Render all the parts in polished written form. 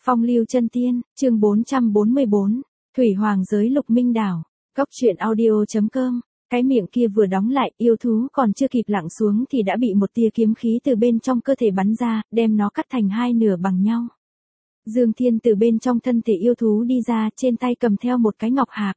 Phong lưu chân tiên, chương 444, Thủy Hoàng giới Lục Minh Đảo, Cốc truyện audio.com. Cái miệng kia vừa đóng lại, yêu thú còn chưa kịp lặng xuống thì đã bị một tia kiếm khí từ bên trong cơ thể bắn ra, đem nó cắt thành hai nửa bằng nhau. Dương Thiên từ bên trong thân thể yêu thú đi ra, trên tay cầm theo một cái ngọc hạp.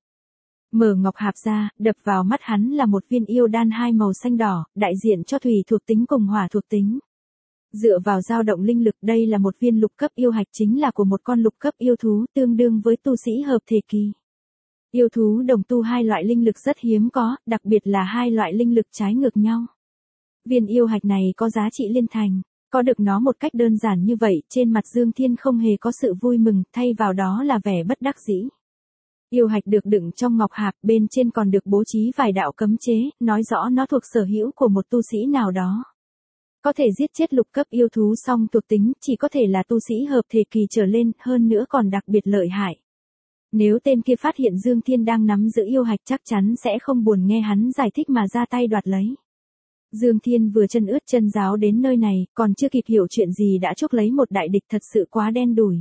Mở ngọc hạp ra, đập vào mắt hắn là một viên yêu đan hai màu xanh đỏ, đại diện cho thủy thuộc tính cùng hỏa thuộc tính. Dựa vào dao động linh lực, đây là một viên lục cấp yêu hạch, chính là của một con lục cấp yêu thú, tương đương với tu sĩ hợp thể kỳ. Yêu thú đồng tu hai loại linh lực rất hiếm có, đặc biệt là hai loại linh lực trái ngược nhau. Viên yêu hạch này có giá trị liên thành, có được nó một cách đơn giản như vậy, trên mặt Dương Thiên không hề có sự vui mừng, thay vào đó là vẻ bất đắc dĩ. Yêu hạch được đựng trong ngọc hạp, bên trên còn được bố trí vài đạo cấm chế, nói rõ nó thuộc sở hữu của một tu sĩ nào đó. Có thể giết chết lục cấp yêu thú song thuộc tính, chỉ có thể là tu sĩ hợp thể kỳ trở lên, hơn nữa còn đặc biệt lợi hại. Nếu tên kia phát hiện Dương Thiên đang nắm giữ yêu hạch, chắc chắn sẽ không buồn nghe hắn giải thích mà ra tay đoạt lấy. Dương Thiên vừa chân ướt chân ráo đến nơi này, còn chưa kịp hiểu chuyện gì đã chuốc lấy một đại địch, thật sự quá đen đủi.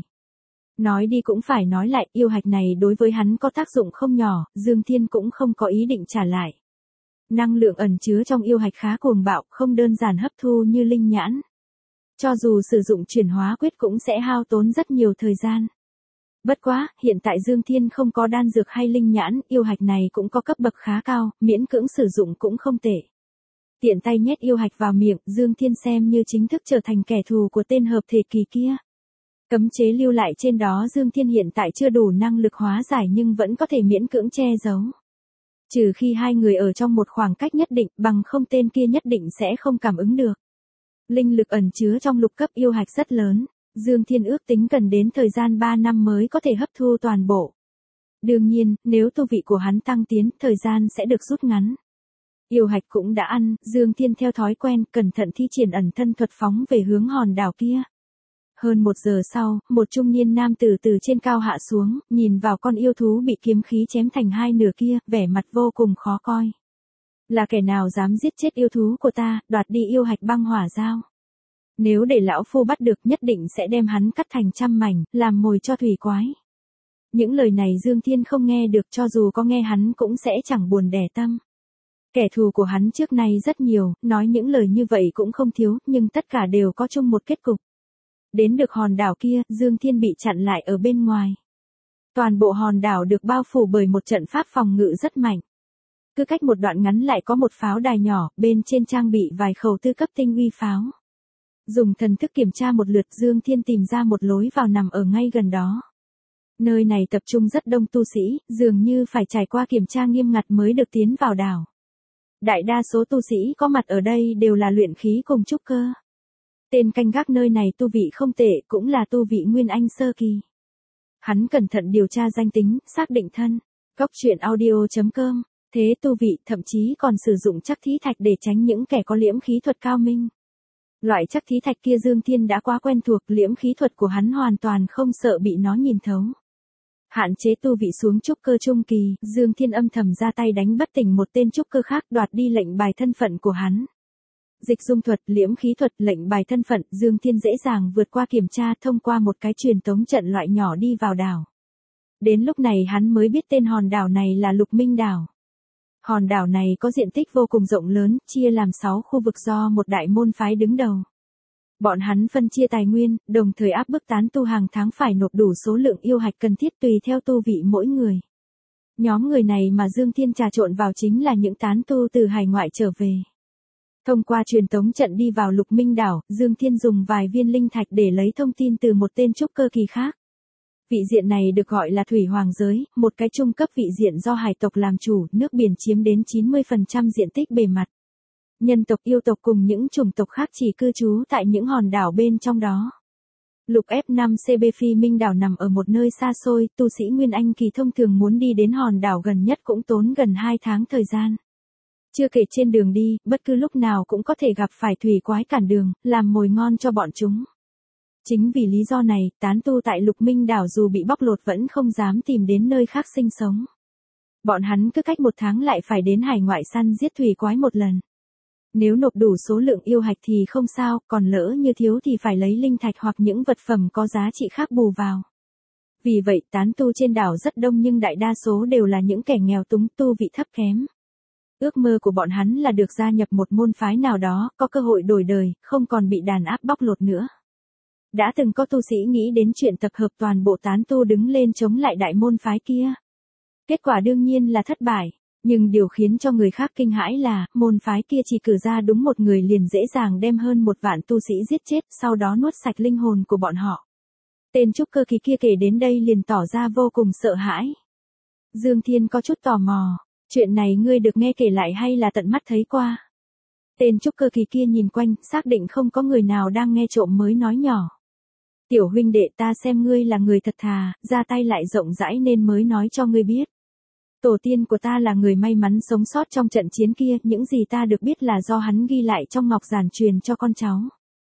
Nói đi cũng phải nói lại, yêu hạch này đối với hắn có tác dụng không nhỏ, Dương Thiên cũng không có ý định trả lại. Năng lượng ẩn chứa trong yêu hạch khá cuồng bạo, không đơn giản hấp thu như linh nhãn. Cho dù sử dụng chuyển hóa quyết cũng sẽ hao tốn rất nhiều thời gian. Bất quá, hiện tại Dương Thiên không có đan dược hay linh nhãn, yêu hạch này cũng có cấp bậc khá cao, miễn cưỡng sử dụng cũng không tệ. Tiện tay nhét yêu hạch vào miệng, Dương Thiên xem như chính thức trở thành kẻ thù của tên hợp thể kỳ kia. Cấm chế lưu lại trên đó Dương Thiên hiện tại chưa đủ năng lực hóa giải nhưng vẫn có thể miễn cưỡng che giấu. Trừ khi hai người ở trong một khoảng cách nhất định, bằng không tên kia nhất định sẽ không cảm ứng được. Linh lực ẩn chứa trong lục cấp yêu hạch rất lớn, Dương Thiên ước tính cần đến thời gian 3 năm mới có thể hấp thu toàn bộ. Đương nhiên, nếu tu vị của hắn tăng tiến, thời gian sẽ được rút ngắn. Yêu hạch cũng đã ăn, Dương Thiên theo thói quen, cẩn thận thi triển ẩn thân thuật phóng về hướng hòn đảo kia. Hơn 1 giờ sau, một trung niên nam tử từ trên cao hạ xuống, nhìn vào con yêu thú bị kiếm khí chém thành hai nửa kia, vẻ mặt vô cùng khó coi. Là kẻ nào dám giết chết yêu thú của ta, đoạt đi yêu hạch băng hỏa dao? Nếu để lão phu bắt được, nhất định sẽ đem hắn cắt thành trăm mảnh, làm mồi cho thủy quái. Những lời này Dương Thiên không nghe được, cho dù có nghe hắn cũng sẽ chẳng buồn đẻ tâm. Kẻ thù của hắn trước nay rất nhiều, nói những lời như vậy cũng không thiếu, nhưng tất cả đều có chung một kết cục. Đến được hòn đảo kia, Dương Thiên bị chặn lại ở bên ngoài. Toàn bộ hòn đảo được bao phủ bởi một trận pháp phòng ngự rất mạnh. Cứ cách một đoạn ngắn lại có một pháo đài nhỏ, bên trên trang bị vài khẩu tư cấp tinh uy pháo. Dùng thần thức kiểm tra một lượt, Dương Thiên tìm ra một lối vào nằm ở ngay gần đó. Nơi này tập trung rất đông tu sĩ, dường như phải trải qua kiểm tra nghiêm ngặt mới được tiến vào đảo. Đại đa số tu sĩ có mặt ở đây đều là luyện khí cùng trúc cơ. Tên canh gác nơi này tu vị không tệ, cũng là tu vị nguyên anh sơ kỳ. Hắn cẩn thận điều tra danh tính, xác định thân. Cốc truyện audio.com. Thế tu vị, thậm chí còn sử dụng chắc thí thạch để tránh những kẻ có liễm khí thuật cao minh. Loại chắc thí thạch kia Dương Thiên đã quá quen thuộc, liễm khí thuật của hắn hoàn toàn không sợ bị nó nhìn thấu. Hạn chế tu vị xuống trúc cơ trung kỳ, Dương Thiên âm thầm ra tay đánh bất tỉnh một tên trúc cơ khác, đoạt đi lệnh bài thân phận của hắn. Dịch dung thuật, liễm khí thuật, lệnh bài thân phận, Dương Thiên dễ dàng vượt qua kiểm tra, thông qua một cái truyền tống trận loại nhỏ đi vào đảo. Đến lúc này hắn mới biết tên hòn đảo này là Lục Minh Đảo. Hòn đảo này có diện tích vô cùng rộng lớn, chia làm 6 khu vực do một đại môn phái đứng đầu. Bọn hắn phân chia tài nguyên, đồng thời áp bức tán tu hàng tháng phải nộp đủ số lượng yêu hạch cần thiết tùy theo tu vị mỗi người. Nhóm người này mà Dương Thiên trà trộn vào chính là những tán tu từ hải ngoại trở về. Thông qua truyền tống trận đi vào Lục Minh Đảo, Dương Thiên dùng vài viên linh thạch để lấy thông tin từ một tên trúc cơ kỳ khác. Vị diện này được gọi là Thủy Hoàng giới, một cái trung cấp vị diện do hải tộc làm chủ, nước biển chiếm đến 90% diện tích bề mặt. Nhân tộc, yêu tộc cùng những chủng tộc khác chỉ cư trú tại những hòn đảo bên trong đó. Lục F5 CB Phi Minh Đảo nằm ở một nơi xa xôi, tu sĩ Nguyên Anh kỳ thông thường muốn đi đến hòn đảo gần nhất cũng tốn gần 2 tháng thời gian. Chưa kể trên đường đi, bất cứ lúc nào cũng có thể gặp phải thủy quái cản đường, làm mồi ngon cho bọn chúng. Chính vì lý do này, tán tu tại Lục Minh Đảo dù bị bóc lột vẫn không dám tìm đến nơi khác sinh sống. Bọn hắn cứ cách 1 tháng lại phải đến hải ngoại săn giết thủy quái một lần. Nếu nộp đủ số lượng yêu hạch thì không sao, còn lỡ như thiếu thì phải lấy linh thạch hoặc những vật phẩm có giá trị khác bù vào. Vì vậy tán tu trên đảo rất đông nhưng đại đa số đều là những kẻ nghèo túng tu vị thấp kém. Ước mơ của bọn hắn là được gia nhập một môn phái nào đó, có cơ hội đổi đời, không còn bị đàn áp bóc lột nữa. Đã từng có tu sĩ nghĩ đến chuyện tập hợp toàn bộ tán tu đứng lên chống lại đại môn phái kia. Kết quả đương nhiên là thất bại, nhưng điều khiến cho người khác kinh hãi là, môn phái kia chỉ cử ra đúng một người liền dễ dàng đem hơn 1 vạn tu sĩ giết chết, sau đó nuốt sạch linh hồn của bọn họ. Tên trúc cơ kỳ kia kể đến đây liền tỏ ra vô cùng sợ hãi. Dương Thiên có chút tò mò, chuyện này ngươi được nghe kể lại hay là tận mắt thấy qua? Tên trúc cơ kỳ kia nhìn quanh, xác định không có người nào đang nghe trộm mới nói nhỏ. Tiểu huynh đệ, ta xem ngươi là người thật thà, ra tay lại rộng rãi nên mới nói cho ngươi biết. Tổ tiên của ta là người may mắn sống sót trong trận chiến kia, những gì ta được biết là do hắn ghi lại trong ngọc giản truyền cho con cháu.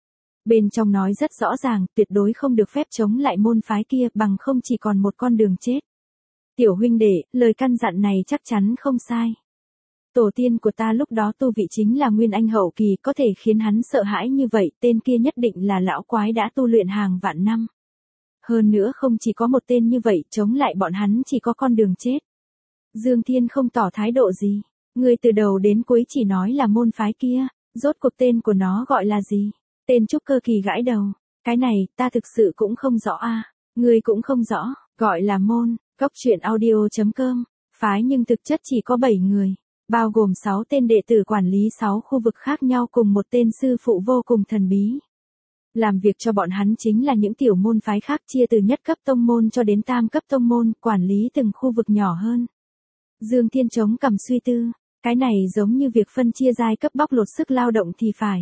Bên trong nói rất rõ ràng, tuyệt đối không được phép chống lại môn phái kia, bằng không chỉ còn một con đường chết. Tiểu huynh đệ, lời căn dặn này chắc chắn không sai. Tổ tiên của ta lúc đó tu vị chính là Nguyên Anh hậu kỳ, có thể khiến hắn sợ hãi như vậy, tên kia nhất định là lão quái đã tu luyện hàng vạn năm. Hơn nữa không chỉ có một tên như vậy, chống lại bọn hắn chỉ có con đường chết. Dương Thiên không tỏ thái độ gì. Người từ đầu đến cuối chỉ nói là môn phái kia, rốt cuộc tên của nó gọi là gì? Tên trúc cơ kỳ gãi đầu. Cái này, ta thực sự cũng không rõ a. Người cũng không rõ, gọi là môn, Cóc Truyện Audio.com. Phái nhưng thực chất chỉ có 7 người, bao gồm 6 tên đệ tử quản lý 6 khu vực khác nhau cùng một tên sư phụ vô cùng thần bí. Làm việc cho bọn hắn chính là những tiểu môn phái khác chia từ nhất cấp tông môn cho đến tam cấp tông môn, quản lý từng khu vực nhỏ hơn. Dương Thiên chống cằm suy tư, cái này giống như việc phân chia giai cấp bóc lột sức lao động thì phải.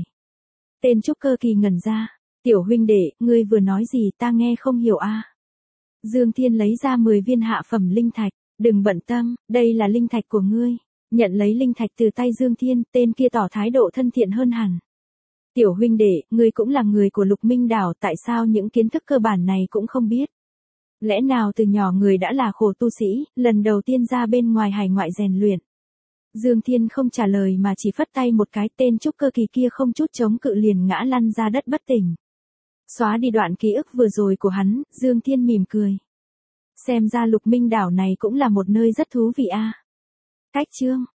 Tên trúc cơ kỳ ngẩn ra, tiểu huynh đệ, ngươi vừa nói gì ta nghe không hiểu a. Dương Thiên lấy ra 10 viên hạ phẩm linh thạch, đừng bận tâm, đây là linh thạch của ngươi. Nhận lấy linh thạch từ tay Dương Thiên, tên kia tỏ thái độ thân thiện hơn hẳn. Tiểu huynh đệ, ngươi cũng là người của Lục Minh đảo, tại sao những kiến thức cơ bản này cũng không biết? Lẽ nào từ nhỏ người đã là khổ tu sĩ, lần đầu tiên ra bên ngoài hải ngoại rèn luyện? Dương Thiên không trả lời mà chỉ phất tay một cái, tên trúc cơ kỳ kia không chút chống cự liền ngã lăn ra đất bất tỉnh. Xóa đi đoạn ký ức vừa rồi của hắn, Dương Thiên mỉm cười. Xem ra Lục Minh đảo này cũng là một nơi rất thú vị a. Cách chương